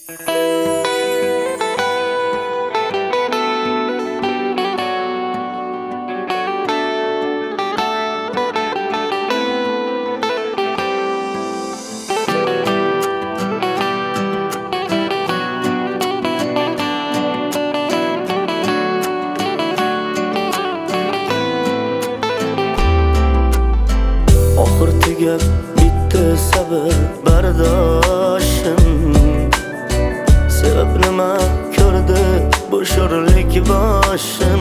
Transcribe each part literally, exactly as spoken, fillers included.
Oxir tugab bitti sabr bardoshim. Sebab nima ko'rdi bu sho'rlik boshim.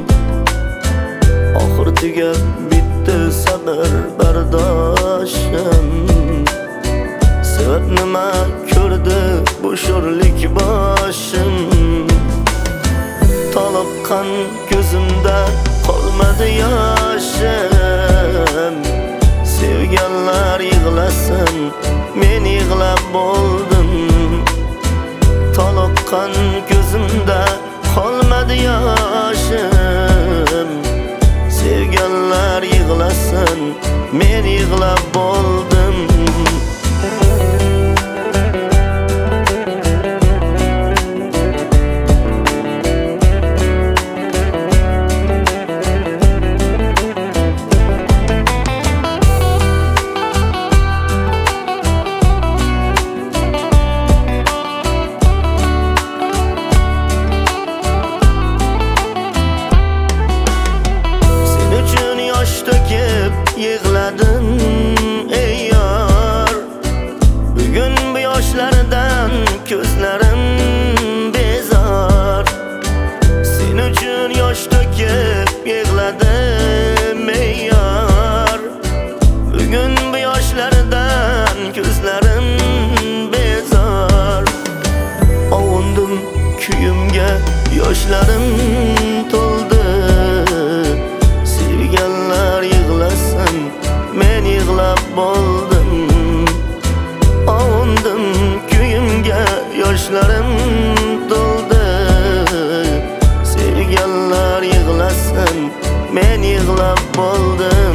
Oxir tugab bitti sabr bardoshim. Sebab nima ko'rdi bu sho'rlik boshim. Toliqqan ko'zimda qolmadi yoshim. Sevganlar yig'lasin, men yig'lab bo'ldim. Toliqqan ko'zimda qolmadi yoshim. Sevganlar yig'lasin, men yig'lab bo'ldim. Yig'ladim ey yor. Bugun bu yoshlardan ko'zlarim bezor. Sen uchun yosh to'kib yig'ladim ey yor. Bugun bu yoshlardan ko'zlarim bezor. Ovundim kuyimga yoshlarim to'ldi. Sevganlar yig'lasin, men yig'lab bo'ldim. Ovundim kuyimga yoshlarim to'ldi. Sevganlar yig'lasin, men yig'lab bo'ldim.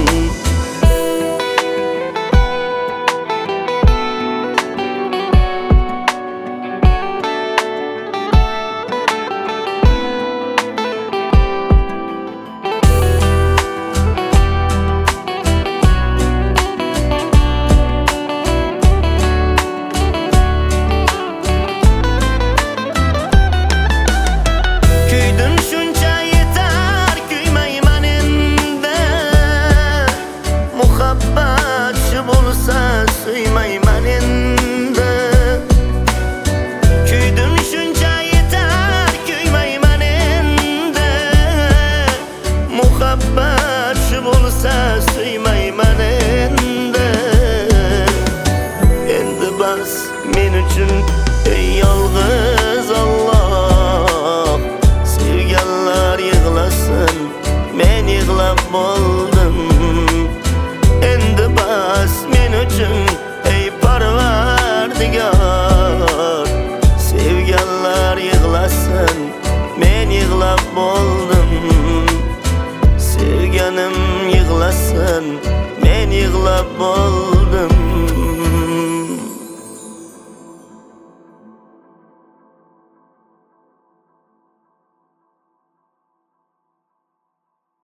Suymayman endi. Kuydim shuncha yetar, kuymayman endi. Muhabbat shu bo'lsa suymayman endi. Endi bas men uchun ey yolg'iz Alloh. Sevganlar yig'lasin, men yig'lab bo'ldim. Endi bas men uchun ey Parvardigor. Sevganlar yig'lasin, men yig'lab bo'ldim. Sevganim yig'lasin, men yig'lab bo'ldim.